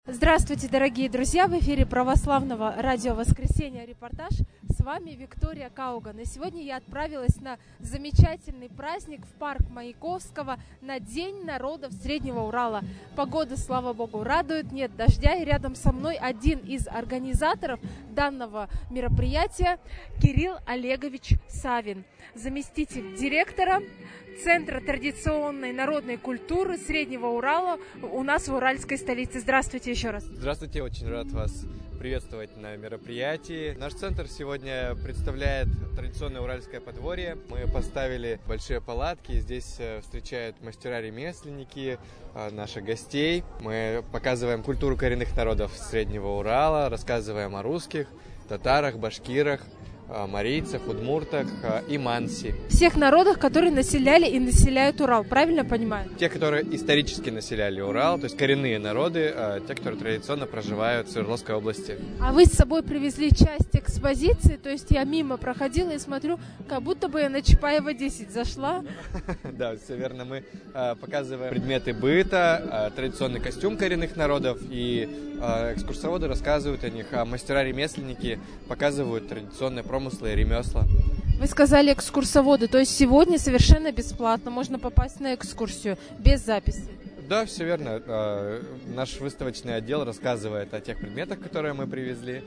Здравствуйте, дорогие друзья! В эфире православного радио «Воскресенье» репортаж. С вами Виктория Кауган. И сегодня я отправилась на замечательный праздник в парк Маяковского на День народов Среднего Урала. Погода, слава богу, радует, нет дождя. И рядом со мной один из организаторов данного мероприятия Кирилл Олегович Савин, заместитель директора Центра традиционной народной культуры Среднего Урала у нас в уральской столице. Здравствуйте еще раз. Здравствуйте, очень рад вас приветствовать на мероприятии. Наш центр сегодня представляет традиционное уральское подворье. Мы поставили большие палатки, здесь встречают мастера-ремесленники, наших гостей. Мы показываем культуру коренных народов Среднего Урала, рассказываем о русских, татарах, башкирах, марийцах, удмуртах и манси. Всех народах, которые населяли и населяют Урал, правильно понимаю? Те, которые исторически населяли Урал, то есть коренные народы, те, которые традиционно проживают в Свердловской области. А вы с собой привезли часть экспозиции, то есть я мимо проходила и смотрю, как будто бы я на Чапаева 10 зашла. Да, все верно. Мы показываем предметы быта, традиционный костюм коренных народов, и экскурсоводы рассказывают о них, а мастера-ремесленники показывают традиционные промыслы и ремесла. Вы сказали экскурсоводы, то есть сегодня совершенно бесплатно можно попасть на экскурсию, без записи? Да, все верно. Наш выставочный отдел рассказывает о тех предметах, которые мы привезли,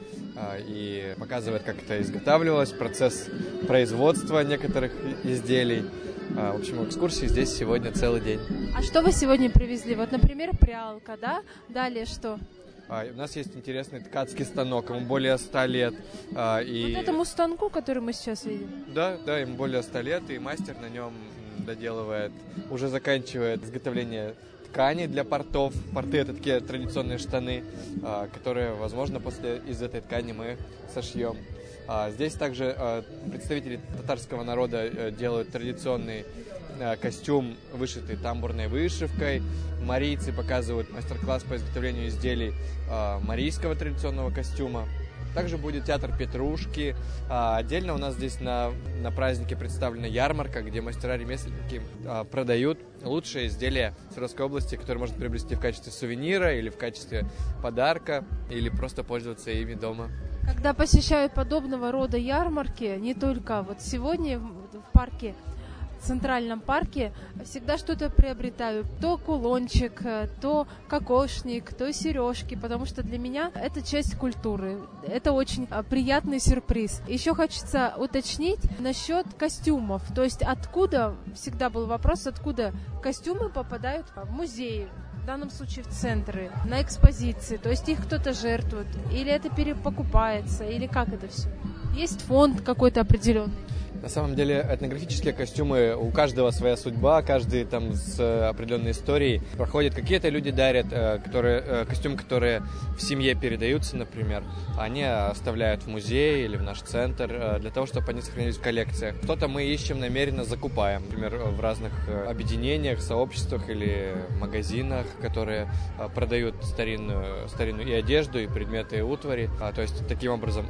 и показывает, как это изготавливалось, процесс производства некоторых изделий. В общем, экскурсии здесь сегодня целый день. А что вы сегодня привезли? Вот, например, прялка, да? Далее что? У нас есть интересный ткацкий станок, ему более 100 лет. Вот этому станку, который мы сейчас видим? Да, ему более 100 лет, и мастер на нем доделывает, уже заканчивает изготовление ткани для портов. Порты — это такие традиционные штаны, которые, возможно, из этой ткани мы сошьем. Здесь также представители татарского народа делают традиционный костюм, вышитый тамбурной вышивкой. Марийцы показывают мастер-класс по изготовлению изделий марийского традиционного костюма. Также будет театр Петрушки. Отдельно у нас здесь на празднике представлена ярмарка, где мастера-ремесленники продают лучшие изделия Свердловской области, которые можно приобрести в качестве сувенира или в качестве подарка, или просто пользоваться ими дома. Когда посещают подобного рода ярмарки, не только вот сегодня в парке, в Центральном парке, всегда что-то приобретаю. То кулончик, то кокошник, то сережки, потому что для меня это часть культуры. Это очень приятный сюрприз. Еще хочется уточнить насчет костюмов. То есть откуда, всегда был вопрос, откуда костюмы попадают в музеи, в данном случае в центры, на экспозиции. То есть их кто-то жертвует, или это перепокупается, или как это все? Есть фонд какой-то определенный? На самом деле этнографические костюмы, у каждого своя судьба, каждый там с определенной историей проходит. Какие-то люди дарят костюмы, которые в семье передаются, например, они оставляют в музее или в наш центр для того, чтобы они сохранились в коллекциях. Что-то мы ищем, намеренно закупаем, например, в разных объединениях, сообществах или магазинах, которые продают старинную и одежду, и предметы, и утвари. То есть таким образом.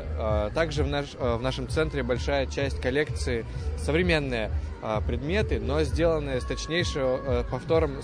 Также в нашем центре большая часть коллекции современные предметы, но сделанные с точнейшим повтором,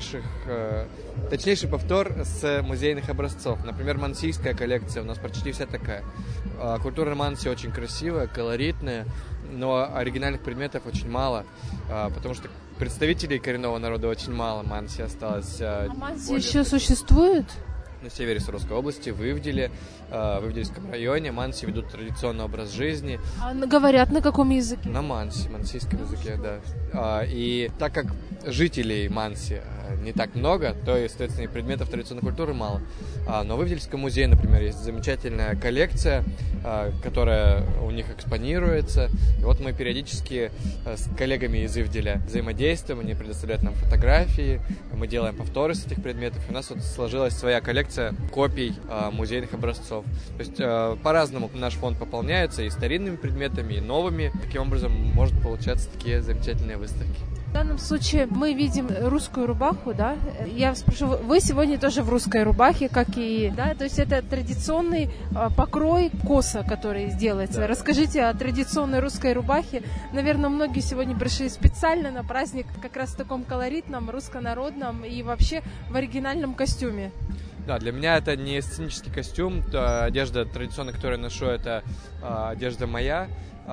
точнейший повтор с музейных образцов. Например, мансийская коллекция у нас почти вся такая. Культура манси очень красивая, колоритная, но оригинальных предметов очень мало, потому что представителей коренного народа очень мало. Манси осталось. Манси еще существует? На севере Свердловской области, в Ивделевском районе. Манси ведут традиционный образ жизни. А говорят на каком языке? На мансийском языке, да. И так как жителей Манси не так много, то, естественно, и предметов традиционной культуры мало. Но в Ивделевском музее, например, есть замечательная коллекция, которая у них экспонируется. И вот мы периодически с коллегами из Ивделя взаимодействуем, они предоставляют нам фотографии, мы делаем повторы с этих предметов. И у нас вот сложилась своя коллекция копий музейных образцов. То есть по-разному наш фонд пополняется и старинными предметами, и новыми. Таким образом, может получаться такие замечательные выставки. В данном случае мы видим русскую рубаху, да? Я спрошу, вы сегодня тоже в русской рубахе, как и, да? То есть это традиционный покрой коса, который делается. Да. Расскажите о традиционной русской рубахе. Наверное, многие сегодня пришли специально на праздник как раз в таком колоритном, руссконародном и вообще в оригинальном костюме. Да, для меня это не сценический костюм. Одежда традиционная, которую я ношу, это одежда моя.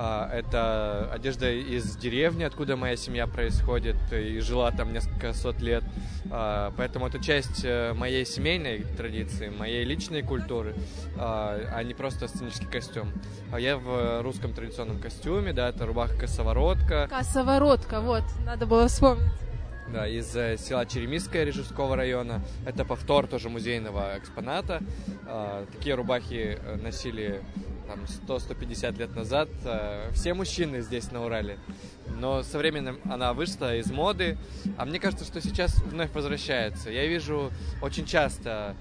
Это одежда из деревни, откуда моя семья происходит и жила там несколько сот лет. Поэтому это часть моей семейной традиции, моей личной культуры, а не просто сценический костюм. Я в русском традиционном костюме, да, это рубаха-косоворотка. Косоворотка, вот, надо было вспомнить. Да, из села Черемисское Рижского района. Это повтор тоже музейного экспоната. Такие рубахи носили там 100-150 лет назад все мужчины здесь на Урале. Но со временем она вышла из моды, а мне кажется, что сейчас вновь возвращается. Я вижу очень часто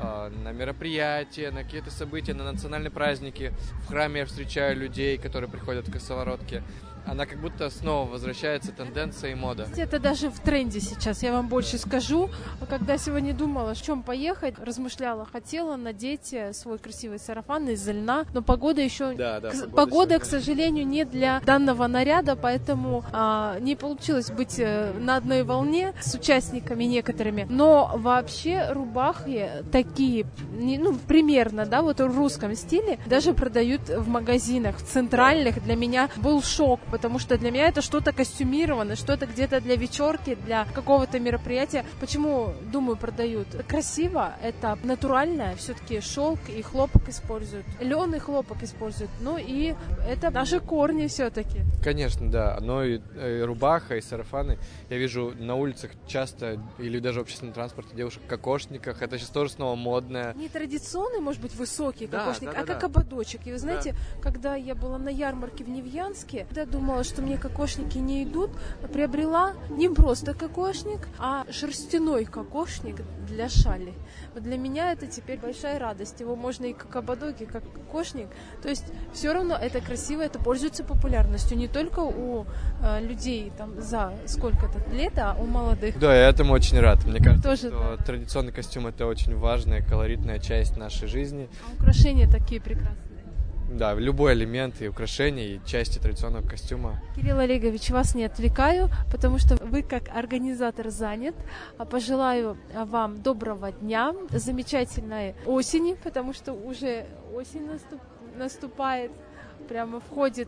на мероприятия, на какие-то события, на национальные праздники. В храме я встречаю людей, которые приходят в косоворотке. Она как будто снова возвращается, тенденция и мода. Это даже в тренде сейчас, я вам больше скажу. Когда сегодня думала, в чем поехать, размышляла, хотела надеть свой красивый сарафан из льна, но погода еще... Погода, к сожалению, не для данного наряда, поэтому не получилось быть на одной волне с участниками некоторыми. Но вообще рубахи такие, ну, примерно, да, вот в русском стиле, даже продают в магазинах, в центральных. Для меня был шок, потому что для меня это что-то костюмированное, что-то где-то для вечерки, для какого-то мероприятия. Почему, думаю, продают? Красиво, это натуральное, все-таки шелк и хлопок используют, лен и хлопок используют, ну и это наши корни все-таки. Конечно, да, но и рубаха, и сарафаны. Я вижу на улицах часто, или даже в общественном транспорте, девушек в кокошниках, это сейчас тоже снова модное. Не традиционный, может быть, высокий кокошник, да, как ободочек. И вы знаете, когда я была на ярмарке в Невьянске, я думала, что мне кокошники не идут, приобрела не просто кокошник, а шерстяной кокошник для шали. Вот для меня это теперь большая радость. Его можно и как ободок, и как кокошник. То есть все равно это красиво, это пользуется популярностью не только у людей там за сколько-то лет, а у молодых. Да, я этому очень рад. Мне кажется, тоже, что традиционный костюм — это очень важная, колоритная часть нашей жизни. А украшения такие прекрасные. Да, любой элемент и украшения, и части традиционного костюма. Кирилл Олегович, вас не отвлекаю, потому что вы как организатор занят. Пожелаю вам доброго дня, замечательной осени, потому что уже осень наступает, прямо входит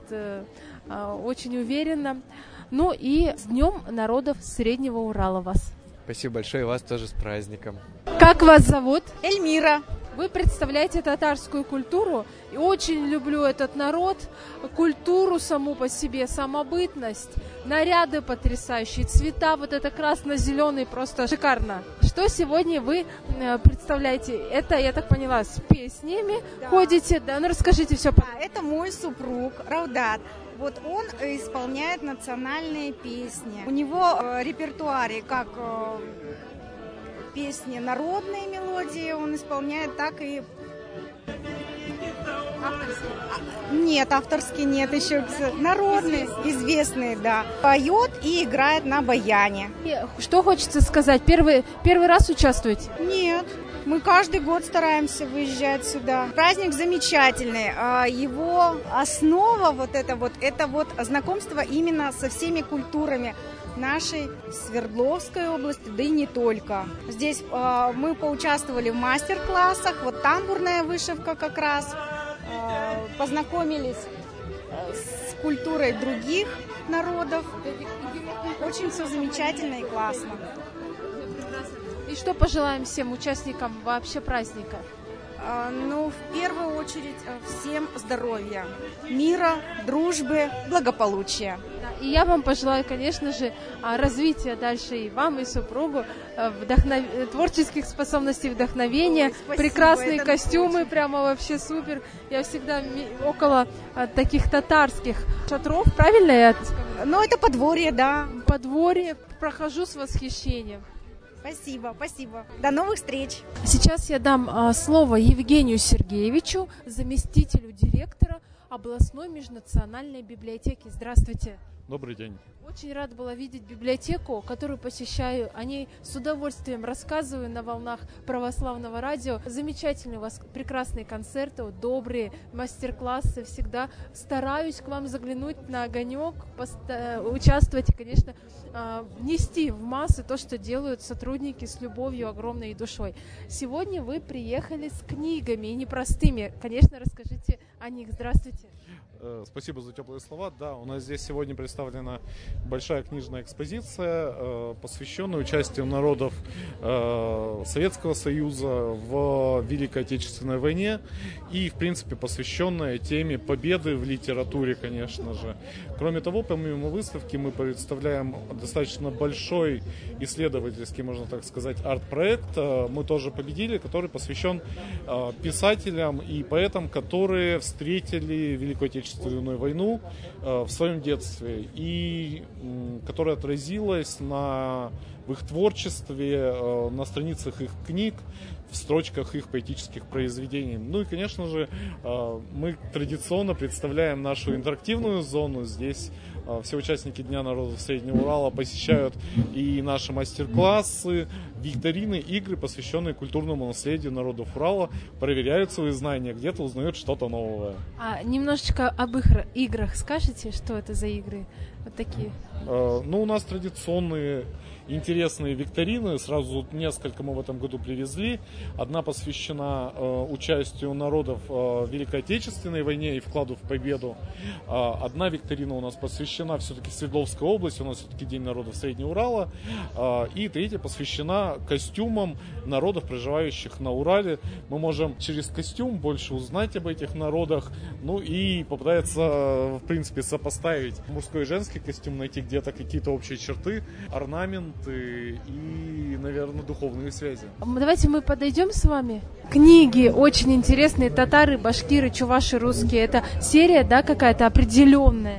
очень уверенно. Ну и с Днем народов Среднего Урала вас. Спасибо большое, и вас тоже с праздником. Как вас зовут? Эльмира. Вы представляете татарскую культуру, и очень люблю этот народ, культуру саму по себе, самобытность, наряды потрясающие, цвета, вот это красно-зеленый, просто шикарно. Что сегодня вы представляете? Это, я так поняла, с песнями ходите, да? Ну расскажите все. Это мой супруг Раудат. Вот он исполняет национальные песни. У него репертуаре как песни народные мелодии он исполняет, так и... Нет, авторские нет, еще народные, известные, да. Поет и играет на баяне. Что хочется сказать? Первый раз участвуете? Нет, мы каждый год стараемся выезжать сюда. Праздник замечательный. Его основа это знакомство именно со всеми культурами нашей Свердловской области, да и не только. Здесь мы поучаствовали в мастер-классах, вот тамбурная вышивка как раз, познакомились с культурой других народов. Очень все замечательно и классно. И что пожелаем всем участникам вообще праздника? Ну, в первую очередь, всем здоровья, мира, дружбы, благополучия. И я вам пожелаю, конечно же, развития дальше и вам, и супругу, творческих способностей, вдохновения, прекрасные костюмы, прямо вообще супер. Я всегда около таких татарских шатров, правильно я сказала? Ну, это подворье, да. Подворье, прохожу с восхищением. Спасибо, спасибо. До новых встреч. Сейчас я дам слово Евгению Сергеевичу, заместителю директора областной межнациональной библиотеки. Здравствуйте. Добрый день. Очень рада была видеть библиотеку, которую посещаю. О ней с удовольствием рассказываю на волнах православного радио. Замечательные у вас прекрасные концерты, добрые мастер-классы. Всегда стараюсь к вам заглянуть на огонек, участвовать и, конечно, нести в массы то, что делают сотрудники с любовью огромной и душой. Сегодня вы приехали с книгами, и непростыми. Конечно, расскажите о них. Здравствуйте. Спасибо за теплые слова. Да, у нас здесь сегодня представлена большая книжная экспозиция, посвященная участию народов Советского Союза в Великой Отечественной войне и, в принципе, посвященная теме победы в литературе, конечно же. Кроме того, помимо выставки, мы представляем достаточно большой исследовательский, можно так сказать, арт-проект «Мы тоже победили», который посвящен писателям и поэтам, которые встретили Великую Отечественную войну в своем детстве и которая отразилась в их творчестве, на страницах их книг, в строчках их поэтических произведений. Ну и, конечно же, мы традиционно представляем нашу интерактивную зону. Здесь все участники Дня народов Среднего Урала посещают и наши мастер-классы, викторины, игры, посвященные культурному наследию народов Урала, проверяют свои знания, где-то узнают что-то новое. А немножечко об играх скажете, что это за игры? Вот такие. Ну, у нас традиционные интересные викторины. Сразу несколько мы в этом году привезли. Одна посвящена участию народов в Великой Отечественной войне и вкладу в победу. Одна викторина у нас посвящена все-таки Свердловской области. У нас все-таки День народов Среднего Урала. И третья посвящена костюмам народов, проживающих на Урале. Мы можем через костюм больше узнать об этих народах. Ну и попытаться, в принципе, сопоставить мужской и женский костюм, найти где-то какие-то общие черты, орнаменты и, наверное, духовные связи. Давайте мы подойдем с вами. Книги очень интересные. Татары, башкиры, чуваши, русские. Это серия, да, какая-то определенная?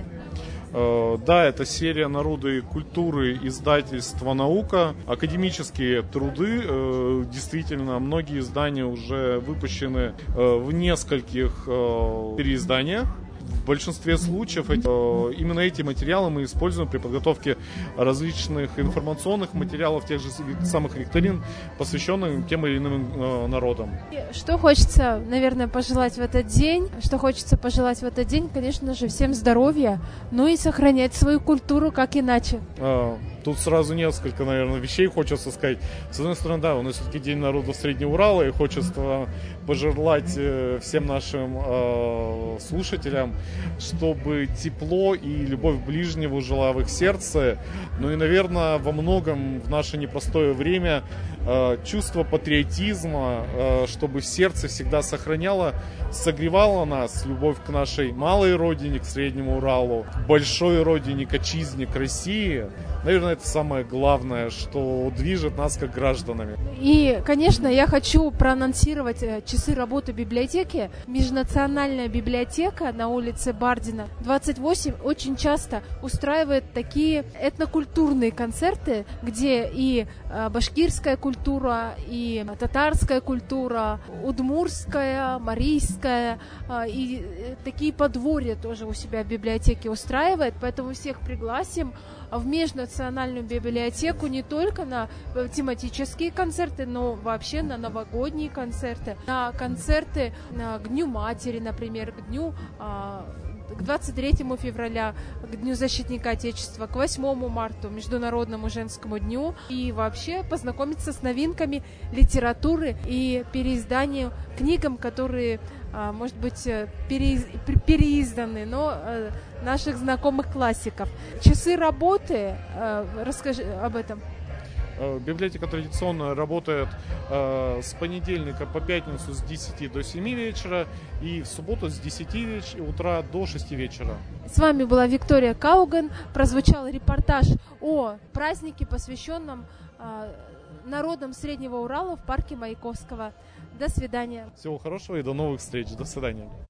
Да, это серия «Народы и культуры», издательства «Наука». Академические труды, действительно, многие издания уже выпущены в нескольких переизданиях. В большинстве случаев именно эти материалы мы используем при подготовке различных информационных материалов, тех же самых викторин, посвященных тем или иным народам. Что хочется, наверное, пожелать в этот день? Что хочется пожелать в этот день? Конечно же, всем здоровья, ну и сохранять свою культуру, как иначе. Тут сразу несколько, наверное, вещей хочется сказать. С одной стороны, да, у нас все-таки День народов Среднего Урала, и хочется пожелать всем нашим слушателям, чтобы тепло и любовь ближнего жила в их сердце. Ну и, наверное, во многом в наше непростое время чувство патриотизма, чтобы в сердце всегда согревало нас, любовь к нашей малой родине, к Среднему Уралу, к большой родине, к отчизне, к России. Наверное, это самое главное, что движет нас как гражданами. И, конечно, я хочу проанонсировать часы работы библиотеки. Межнациональная библиотека на улице Бардина, 28, очень часто устраивает такие этнокультурные концерты, где и башкирская культура, и татарская культура, удмуртская, марийская, и такие подворья тоже у себя в библиотеке устраивает, поэтому всех пригласим в межнациональную библиотеку не только на тематические концерты, но вообще на новогодние концерты, на концерты к Дню Матери, например, к 23 февраля, к Дню Защитника Отечества, к 8 марта, Международному женскому дню, и вообще познакомиться с новинками литературы и переизданием книгам, которые, может быть, переизданы, но наших знакомых классиков. Часы работы, расскажи об этом. Библиотека традиционно работает с понедельника по пятницу с 10 до 7 вечера и в субботу с 10 утра до 6 вечера. С вами была Виктория Кауган. Прозвучал репортаж о празднике, посвященном народам Среднего Урала в парке Маяковского. До свидания. Всего хорошего и до новых встреч. До свидания.